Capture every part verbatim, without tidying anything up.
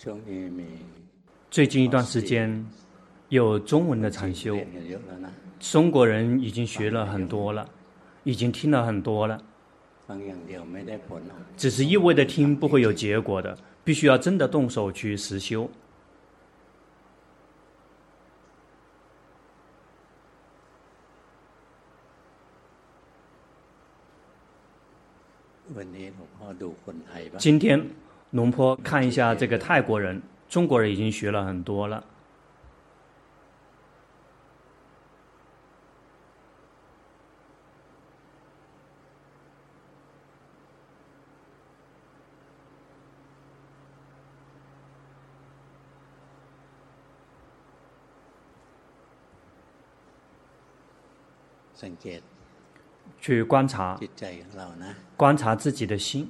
最近一段时间有中文的禅修，中国人已经学了很多了，已经听了很多了，只是一味的听不会有结果的，必须要真的动手去实修。今天龙坡看一下这个泰国人，中国人已经学了很多了。去观察，观察自己的心，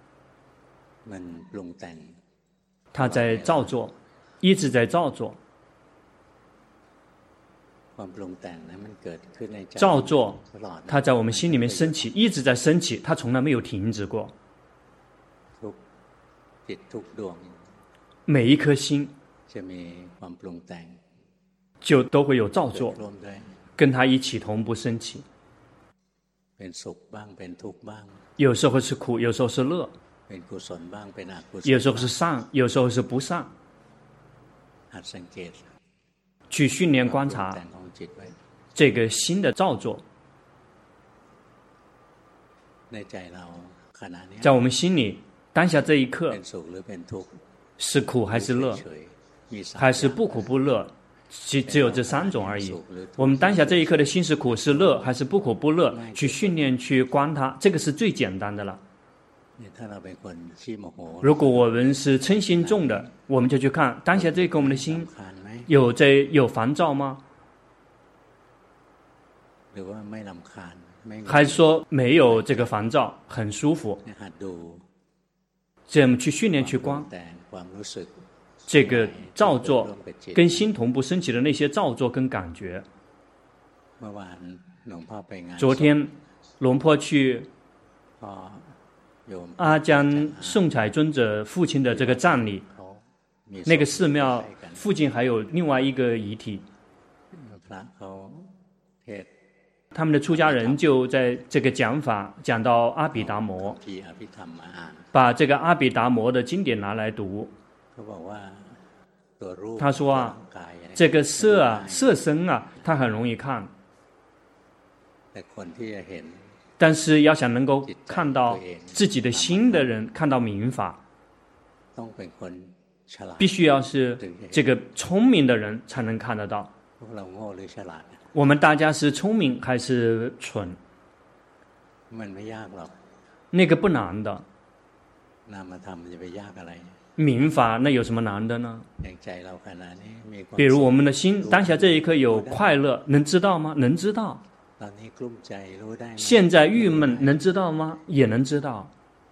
他在造作，一直在造作。造作，它在我们心里面升起，一直在升起，它从来没有停止过。每一颗心就都会有造作，跟它一起同步升起。有时候是苦，有时候是乐，有时候是善，有时候是不善。去训练观察这个心的造作，在我们心里当下这一刻是苦还是乐，还是不苦不乐，只只有这三种而已。我们当下这一刻的心是苦是乐还是不苦不乐，去训练去观它，这个是最简单的了。如果我们是嗔心重的，我们就去看当下这一刻我们的心有在有烦躁吗？还是说没有这个烦躁，很舒服？这样去训练去观这个造作跟心同步升起的那些造作跟感觉。昨天龙坡去阿江颂彩尊者父亲的这个葬礼，那个寺庙附近还有另外一个遗体，他们的出家人就在这个讲法讲到阿毗达摩，把这个阿毗达摩的经典拿来读。他说啊，这个色啊色身啊他很容易看，但是要想能够看到自己的心的人，看到明法，必须要是这个聪明的人才能看得到。我们大家是聪明还是蠢？那个不难的，明法那有什么难的呢？比如我们的心当下这一刻有快乐，能知道吗？能知道。现在郁闷能知道吗？也能知道。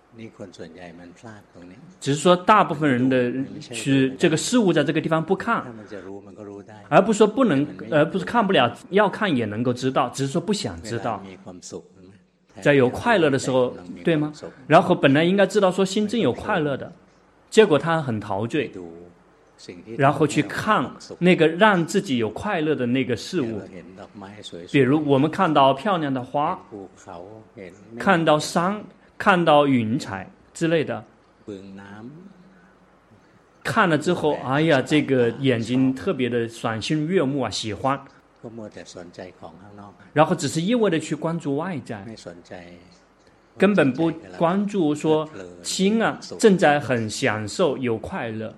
只是说大部分人的去这个事物在这个地方不看，而不是说不能，而不是看不了，要看也能够知道，只是说不想知道。在有快乐的时候，对吗？然后本来应该知道说心真有快乐的，结果他很陶醉，然后去看那个让自己有快乐的那个事物。比如我们看到漂亮的花，看到山，看到云彩之类的，看了之后，哎呀，这个眼睛特别的赏心悦目啊，喜欢，然后只是一味的去关注外在，根本不关注说心啊正在很享受有快乐。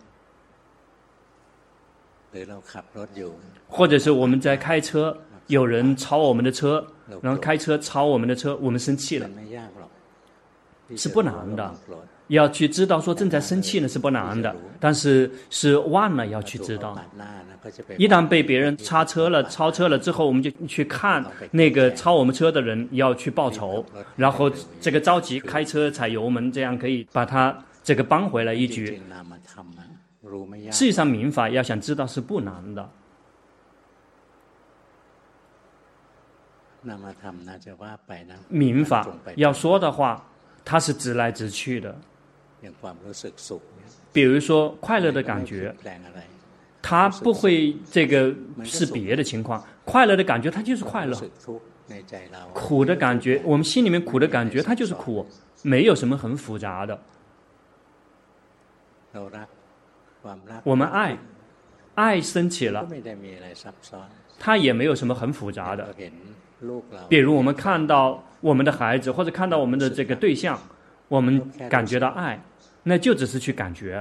或者是我们在开车，有人超我们的车，然后开车超我们的车，我们生气了，是不难的。要去知道说正在生气呢是不难的，但是是忘了要去知道。一旦被别人擦车了、超车了之后，我们就去看那个超我们车的人，要去报仇，然后这个着急开车踩油门，这样可以把他这个扳回来一局。实际上民法要想知道是不难的。民法要说的话，它是直来直去的， 比如说快乐的感觉，它不会这个是别的情况，快乐的感觉它就是快乐，苦的感觉我们心里面苦的感觉它就是苦，没有什么很复杂的。我们爱爱升起了，它也没有什么很复杂的。比如我们看到我们的孩子或者看到我们的这个对象，我们感觉到爱，那就只是去感觉。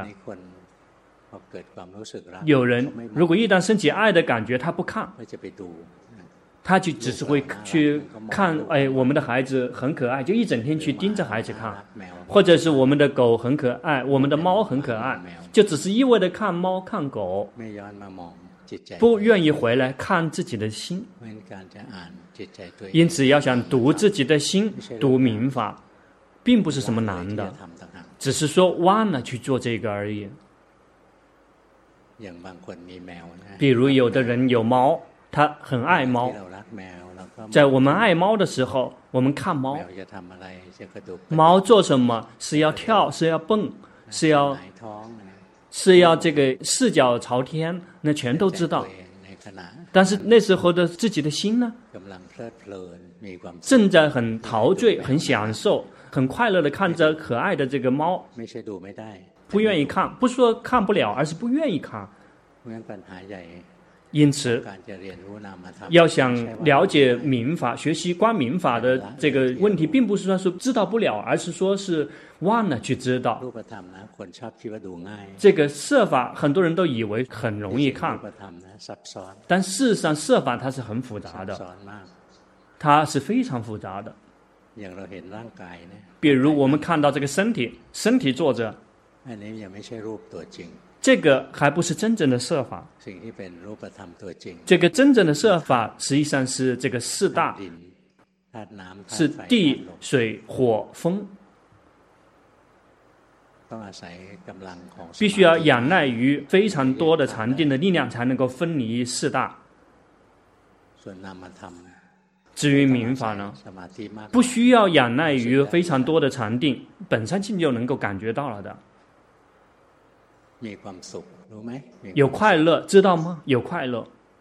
有人如果一旦升起爱的感觉，他不看，他就只是会去看，哎，我们的孩子很可爱，就一整天去盯着孩子看，或者是我们的狗很可爱，我们的猫很可爱，就只是一味的看猫看狗，不愿意回来看自己的心。因此要想读自己的心，读民法并不是什么难的，只是说忘了去做这个而已。比如有的人有猫，他很爱猫，在我们爱猫的时候，我们看猫，猫做什么，是要跳，是要蹦，是要是要这个四脚朝天，那全都知道。但是那时候的自己的心呢，正在很陶醉、很享受、很快乐的看着可爱的这个猫，不愿意看，不是说看不了，而是不愿意看。因此要想了解民法，学习观民法的这个问题，并不是说是知道不了，而是说是忘了去知道。这个色法很多人都以为很容易看，但事实上色法它是很复杂的，它是非常复杂的。比如我们看到这个身体，身体坐着，这个还不是真正的色法。这个真正的色法实际上是这个四大，是地、水、火、风，必须要仰赖于非常多的禅定的力量，才能够分离四大。至于民法呢，不需要仰赖于非常多的禅定，本身就能够感觉到了的。有快乐，知道吗？有快乐，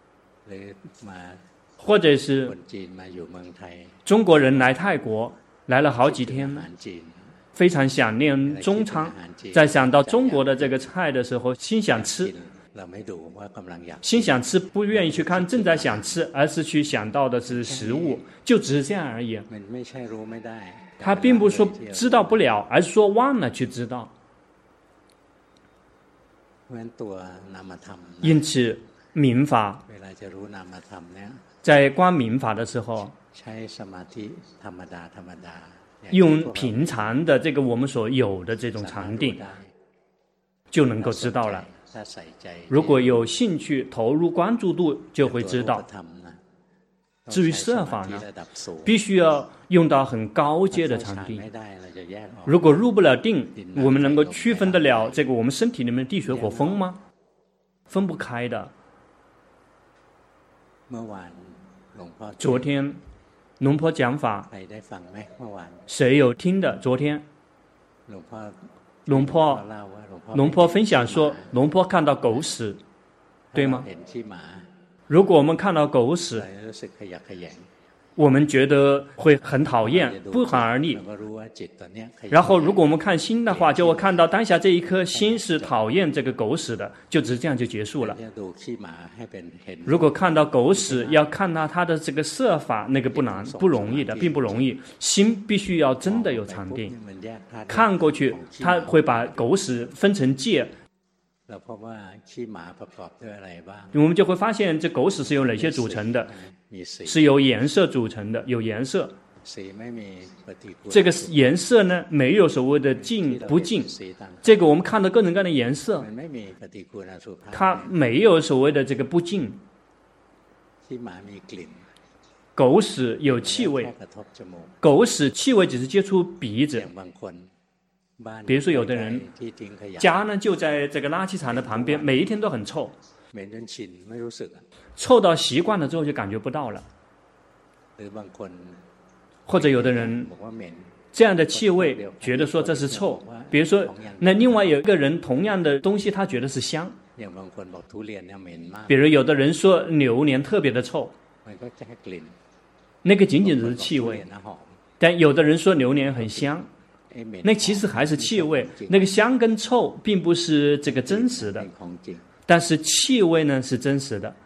或者是中国人来泰国来了好几天，非常想念中餐，在想到中国的这个菜的时候，心想吃，心想吃，不愿意去看正在想吃，而是去想到的是食物，就只是这样而已。他并不是说知道不了，而是说忘了去知道。因此民法在观民法的时候，用平常的这个我们所有的这种禅定就能够知道了。如果有兴趣投入关注度，就会知道。至于色法呢，必须要用到很高阶的禅定。如果入不了定，我们能够区分得了这个我们身体里面的地水火风吗？分不开的。昨天龙婆讲法，谁有听的？昨天龙婆龙婆分享说，龙婆看到狗屎，对吗？如果我们看到狗屎，我们觉得会很讨厌，不寒而栗。然后如果我们看心的话，就会看到当下这一颗心是讨厌这个狗屎的，就只是这样就结束了。如果看到狗屎，要看到它的这个色法，那个不难，不容易的，并不容易。心必须要真的有禅定，看过去，它会把狗屎分成界。我们就会发现这狗屎是由哪些组成的，是由颜色组成的，有颜色。这个颜色呢，没有所谓的净不净，这个我们看到各种各样的颜色，它没有所谓的这个不净。狗屎有气味，狗屎气味只是接触鼻子。比如说有的人家呢就在这个垃圾场的旁边，每一天都很臭，臭到习惯了之后就感觉不到了。或者有的人这样的气味，觉得说这是臭。比如说，那另外有一个人同样的东西，他觉得是香。比如有的人说榴莲特别的臭，那个仅仅只是气味。但有的人说榴莲很香，那其实还是气味。那个香跟臭并不是这个真实的，但是气味呢是真实的。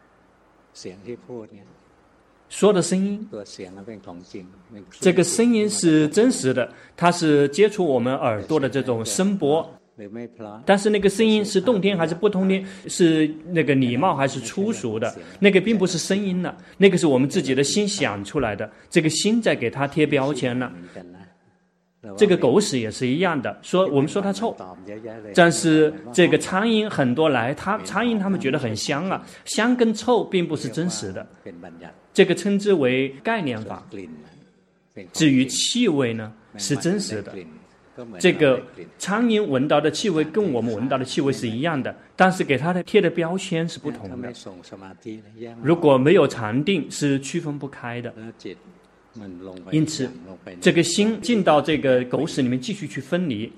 说的声音，这个声音是真实的，它是接触我们耳朵的这种声波。但是那个声音是动听还是不动听，是那个礼貌还是粗俗的，那个并不是声音了，那个是我们自己的心想出来的，这个心在给它贴标签了。这个狗屎也是一样的，说我们说它臭，但是这个苍蝇很多来，它苍蝇他们觉得很香啊，香跟臭并不是真实的，这个称之为概念法。至于气味呢，是真实的。这个苍蝇闻到的气味跟我们闻到的气味是一样的，但是给它的贴的标签是不同的。如果没有禅定，是区分不开的。因此，这个心进到这个狗屎里面继续去分离，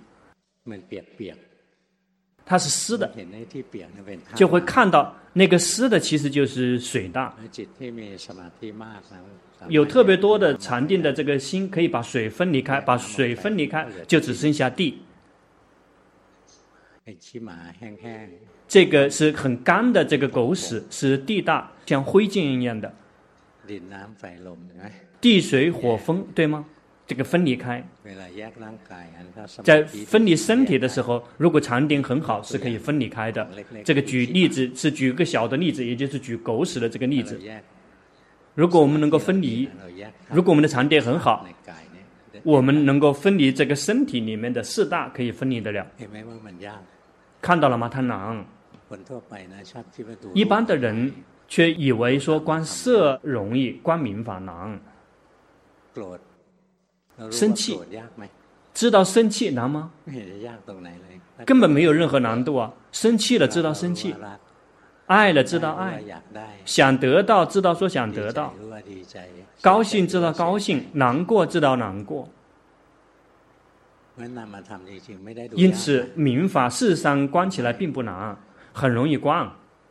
它是湿的，就会看到那个湿的其实就是水大。有特别多的禅定的这个心可以把水分离开，把水分离开就只剩下地。这个是很干的，这个狗屎是地大，像灰烬一样的。地水火风，对吗？这个分离开，在分离身体的时候，如果禅定很好，是可以分离开的。这个举例子是举个小的例子，也就是举狗屎的这个例子。如果我们能够分离，如果我们的禅定很好，我们能够分离这个身体里面的四大，可以分离得了。看到了吗？它难。一般的人却以为说观色容易，观名法难。生气，知道生气难吗？根本没有任何难度啊！生气了知道生气，爱了知道爱，想得到知道说想得到，高兴知道高兴，难过知道难过。因此民法事实上观起来并不难，很容易观。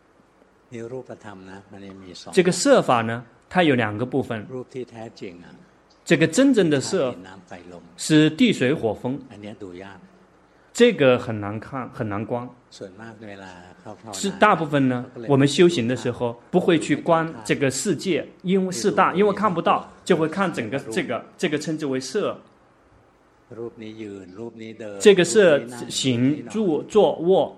这个色法呢，它有两个部分。这个真正的色是地水火风，这个很难看，很难观。是大部分呢，我们修行的时候不会去观这个世界，因为四大，因为看不到，就会看整个这个，这个称之为色。这个色行住坐卧，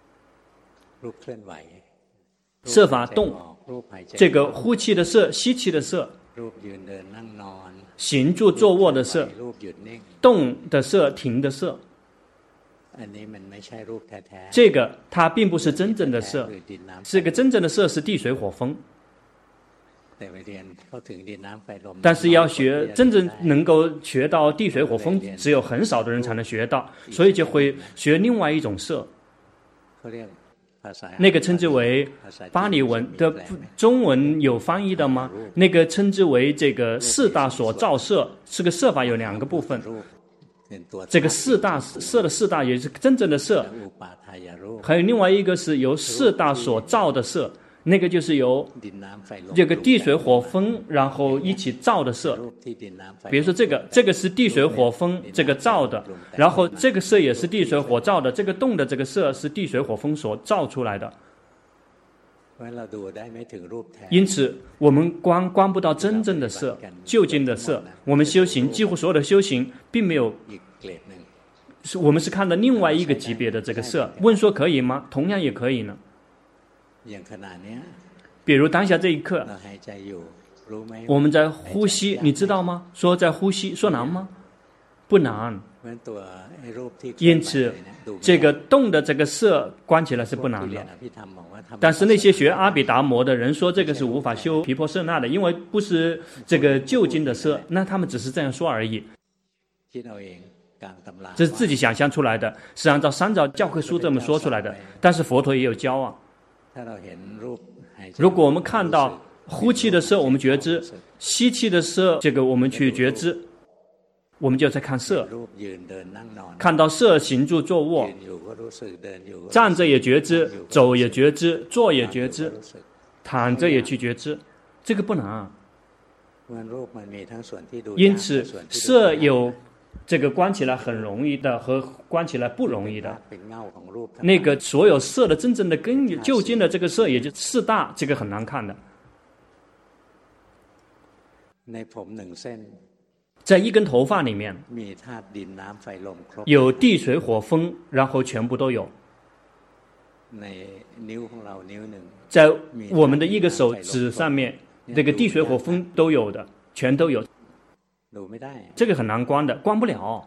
色法动，这个呼气的色，吸气的色。行住坐卧的色，动的色，停的色，这个它并不是真正的色，这个真正的色是地水火风。但是要学真正能够学到地水火风，只有很少的人才能学到，所以就会学另外一种色。那个称之为巴利文的，中文有翻译的吗？那个称之为这个四大所造色，这个色法有两个部分。这个四大色的四大也是真正的色，还有另外一个是由四大所造的色，那个就是由这个地水火风然后一起造的色。比如说这个这个是地水火风这个造的，然后这个色也是地水火造的，这个动的这个色是地水火风所造出来的。因此我们观观不到真正的色，究竟的色。我们修行几乎所有的修行并没有，我们是看到另外一个级别的这个色。问说可以吗？同样也可以呢。比如当下这一刻，我们在呼吸，你知道吗？说在呼吸，说难吗？不难。因此这个动的这个色观起来是不难的。但是那些学阿毗达摩的人说这个是无法修毗婆舍那的，因为不是这个究竟的色，那他们只是这样说而已，这是自己想象出来的，是按照三藏教科书这么说出来的。但是佛陀也有教啊，如果我们看到呼气的色我们觉知，吸气的色这个我们去觉知， 我们就在看色，看到色行住坐卧，站着也觉知，走也觉知，坐也觉知，躺着也去觉知，这个不难。因此色有这个观起来很容易的和观起来不容易的，那个所有色的真正的根源究竟的这个色，也就是四大，这个很难看的。在一根头发里面有地水火风，然后全部都有。在我们的一个手指上面，这个地水火风都有的，全都有。这个很难观的，观不了。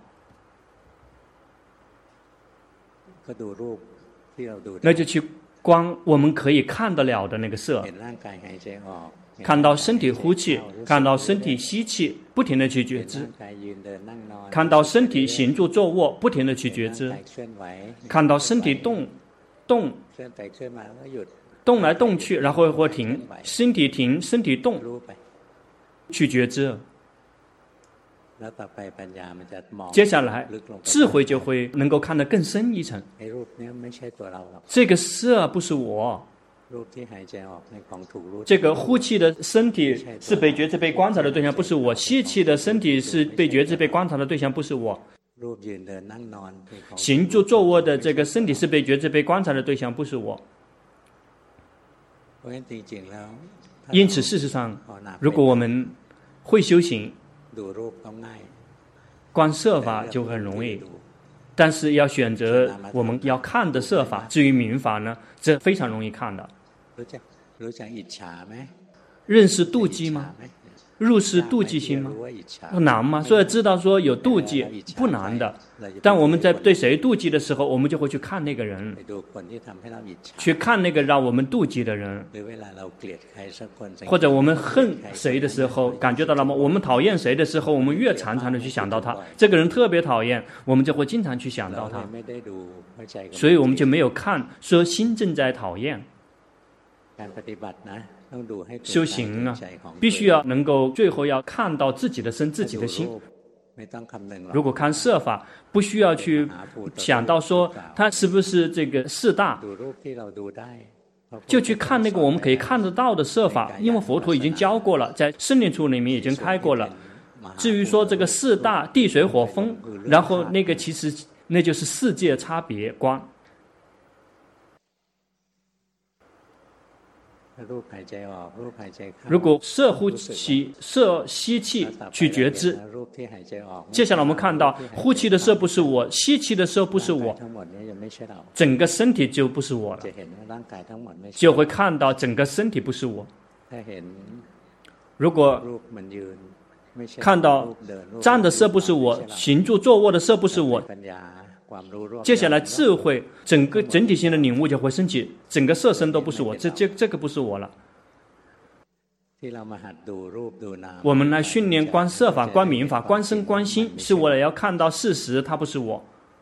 那就去观我们可以看得了的那个色，看到身体呼气，看到身体吸气，不停地去觉知；看到身体行住坐卧，不停地去觉知；看到身体动动动来动去，然后或停，身体停，身体动，去觉知。接下来智慧就会能够看得更深一层。这个色不是我，这个呼气的身体是被觉知被观察的对象，不是我；吸气的身体是被觉知被观察的对象，不是我；行住坐卧的这个身体是被觉知被观察的对象，不是我。因此事实上，如果我们会修行，观色法就很容易，但是要选择我们要看的色法。至于名法呢，这非常容易看的。认识妒忌吗？入世妒忌心吗？难吗？所以知道说有妒忌不难的，但我们在对谁妒忌的时候，我们就会去看那个人，去看那个让我们妒忌的人。或者我们恨谁的时候，感觉到了吗？我们讨厌谁的时候，我们越常常的去想到他，这个人特别讨厌，我们就会经常去想到他，所以我们就没有看说心正在讨厌。修行呢，必须要能够最后要看到自己的身、自己的心。如果看色法，不需要去想到说它是不是这个四大，就去看那个我们可以看得到的色法，因为佛陀已经教过了，在圣念处里面已经开过了。至于说这个四大地水火风，然后那个其实那就是世界差别观。如果色呼气、色吸气去觉知，接下来我们看到呼气的色不是我，吸气的色不是我，整个身体就不是我了，就会看到整个身体不是我。如果看到站的色不是我，行住坐卧的色不是我，接下来智慧整个整体性的领悟就会升起，整个色身都不是我，这这这个不是我了。我们来训练观色法、观名法、观身、观心，是为了要看到事实，它不是我。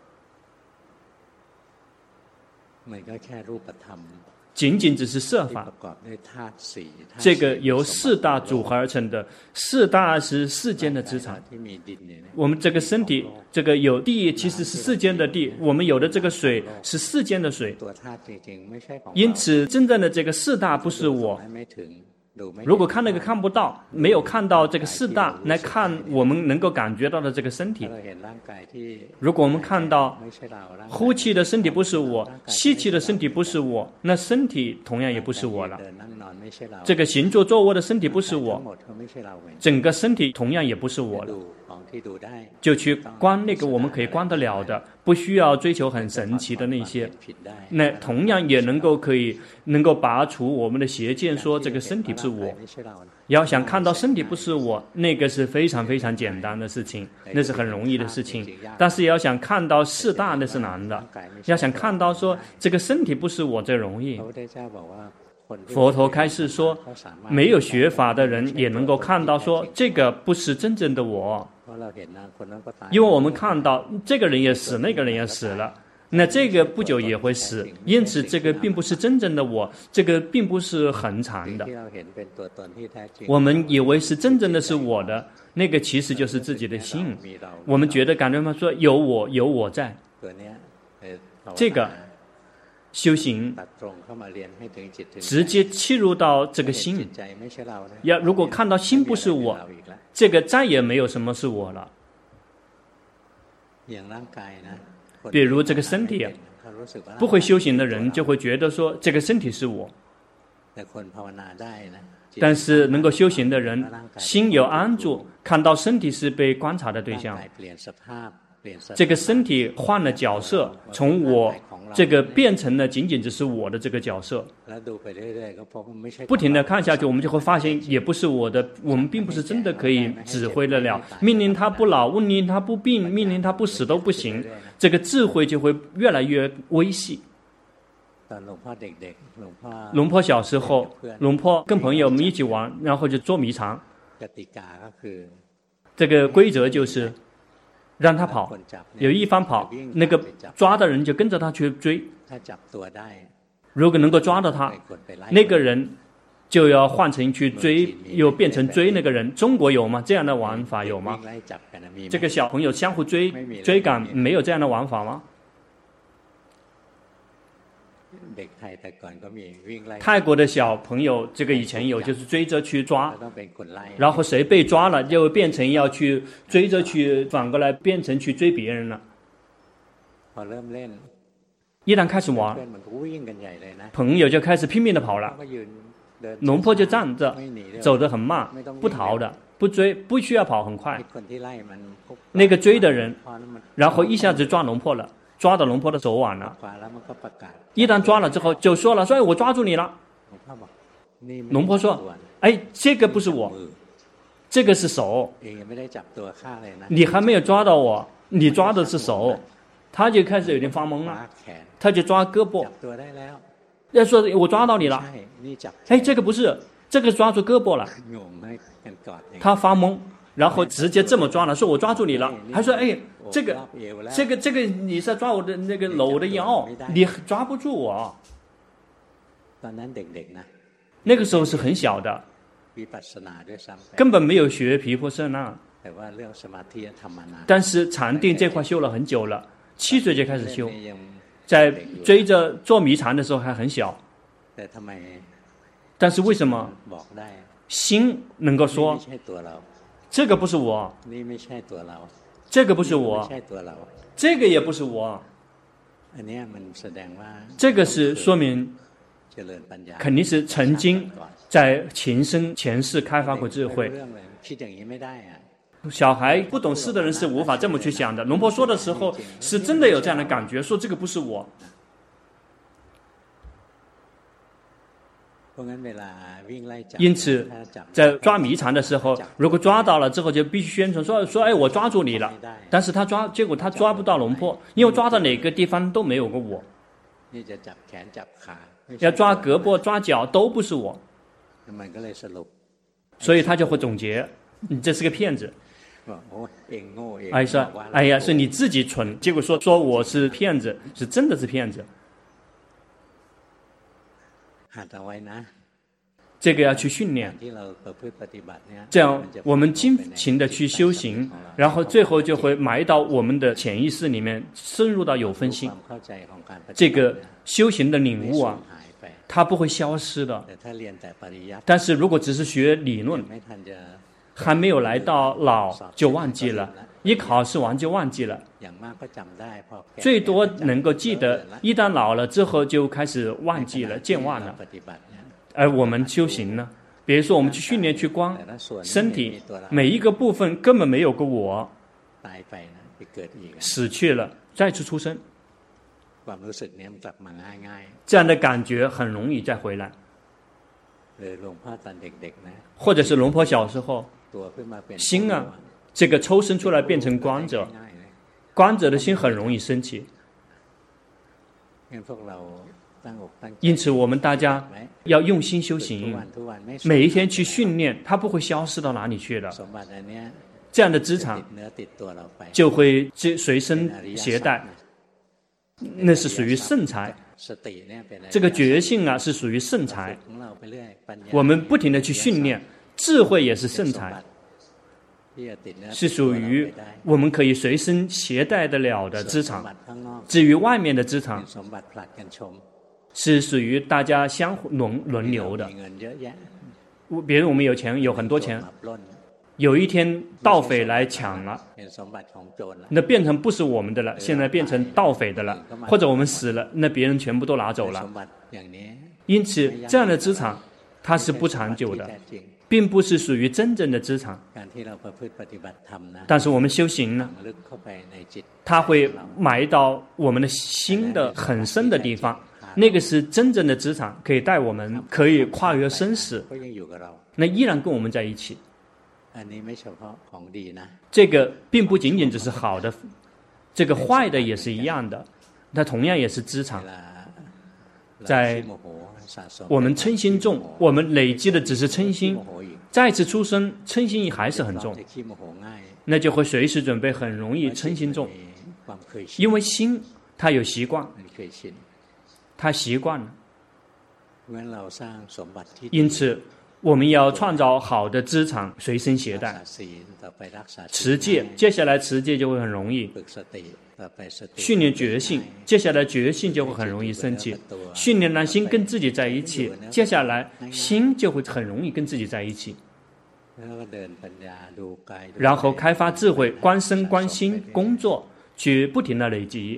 仅仅只是色法，这个由四大组合而成的，四大是世间的资产。我们这个身体，这个有地其实是世间的地，我们有的这个水是世间的水，因此真正的这个四大不是我。如果看那个看不到，没有看到这个四大来看我们能够感觉到的这个身体，如果我们看到呼气的身体不是我，吸气的身体不是我，那身体同样也不是我了。这个行住坐卧的身体不是我，整个身体同样也不是我了。就去观那个我们可以观得了的，不需要追求很神奇的那些，那同样也能够可以能够拔除我们的邪见，说这个身体是我。要想看到身体不是我，那个是非常非常简单的事情，那是很容易的事情。但是要想看到四大，那是难的。要想看到说这个身体不是我，这容易。佛陀开示说，没有学法的人也能够看到说这个不是真正的我，因为我们看到这个人也死，那个人也死了， 那这个不久也会死，因此这个并不是真正的我，这个并不是恒常的。我们以为是真正的是我的，那个其实就是自己的心。我们觉得感觉嘛，说有我有我在，这个修行直接切入到这个心。要如果看到心不是我，这个再也没有什么是我了。比如这个身体啊，不会修行的人就会觉得说这个身体是我，但是能够修行的人心有安住，看到身体是被观察的对象，这个身体换了角色，从我这个变成了仅仅只是我的这个角色，不停的看下去，我们就会发现也不是我的，我们并不是真的可以指挥得了，命令他不老，命令他不病，命令他不死都不行，这个智慧就会越来越微细。龙婆小时候，龙婆跟朋友们一起玩，然后就捉迷藏，这个规则就是让他跑，有一方跑，那个抓的人就跟着他去追。如果能够抓到他，那个人就要换成去追，又变成追那个人。中国有吗？这样的玩法有吗？这个小朋友相互追追赶，没有这样的玩法吗？泰国的小朋友这个以前有，就是追着去抓，然后谁被抓了就变成要去追着去，反过来变成去追别人了。一旦开始玩，朋友就开始拼命的跑了，龙婆就站着，走得很慢，不逃的，不追，不需要跑很快。那个追的人，然后一下子抓龙婆了，抓到龙婆的手腕了。一旦抓了之后，就说了：“说我抓住你了。”龙婆说：“哎，这个不是我，这个是手，你还没有抓到我，你抓的是手。”他就开始有点发懵了，他就抓胳膊，要说我抓到你了，哎，这个不是，这个抓住胳膊了，他发懵，然后直接这么抓了，说我抓住你了，还说哎，这个，这个，这个你是抓我的那个搂我的腰，你抓不住我。那个时候是很小的，根本没有学毗婆舍那，但是禅定这块修了很久了。七岁就开始修，在追着做迷禅的时候还很小，但是为什么心能够说这个不是我，这个不是我，这个也不是我，这个是说明肯定是曾经在前生前世开发过智慧。小孩不懂事的人是无法这么去想的。龙婆说的时候是真的有这样的感觉，说这个不是我。因此在抓迷藏的时候，如果抓到了之后就必须宣传说说哎我抓住你了，但是他抓结果他抓不到龙婆，因为抓到哪个地方都没有个我，要抓胳膊抓脚都不是我，所以他就会总结你这是个骗子。哎说哎呀是你自己蠢，结果说说我是骗子，是真的是骗子。这个要去训练，这样我们精勤的去修行，然后最后就会埋到我们的潜意识里面，深入到有分心。这个修行的领悟啊，它不会消失的。但是如果只是学理论，还没有来到老就忘记了，一考试完就忘记了，最多能够记得，一旦老了之后就开始忘记了，健忘了。而我们修行呢，比如说我们去训练去观身体，每一个部分根本没有个我，死去了再次出生，这样的感觉很容易再回来。或者是龙婆小时候心啊，这个抽身出来变成观者，观者的心很容易升起。因此我们大家要用心修行，每一天去训练，它不会消失到哪里去的。这样的资产就会随身携带， 那是属于圣财。这个觉性啊，是属于圣财。我们不停的去训练，智慧也是圣财，是属于我们可以随身携带得了的资产。至于外面的资产，是属于大家相互轮轮流的。比如我们有钱，有很多钱，有一天盗匪来抢了，那变成不是我们的了，现在变成盗匪的了，或者我们死了，那别人全部都拿走了。因此这样的资产它是不长久的，并不是属于真正的资产。但是我们修行呢，它会埋到我们的心的很深的地方，那个是真正的资产，可以带我们可以跨越生死，那依然跟我们在一起。这个并不仅仅只是好的，这个坏的也是一样的，它同样也是资产。在我们嗔心重，我们累积的只是嗔心，再次出生嗔心还是很重，那就会随时准备很容易嗔心重，因为心它有习惯，它习惯了。因此我们要创造好的资产随身携带。持戒，接下来持戒就会很容易。训练觉性，接下来觉性就会很容易升起。训练让心跟自己在一起，接下来心就会很容易跟自己在一起。然后开发智慧，观身观心，工作去不停的累积。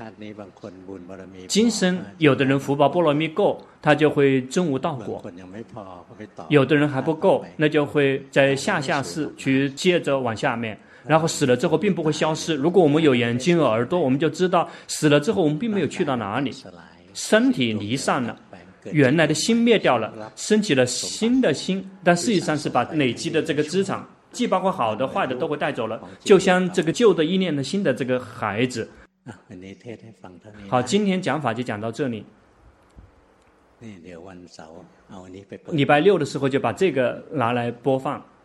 今生有的人福报波罗蜜够，他就会证悟道果；有的人还不够，那就会在下下世去接着往下面，然后死了之后并不会消失。如果我们有眼睛和耳朵，我们就知道死了之后我们并没有去到哪里，身体离散了，原来的心灭掉了，升起了新的心，但事实上是把累积的这个资产，既包括好的坏的都会带走了，就像这个旧的依恋的新的这个孩子。好，今天讲法就讲到这里。礼拜六的时候就把这个拿来播放。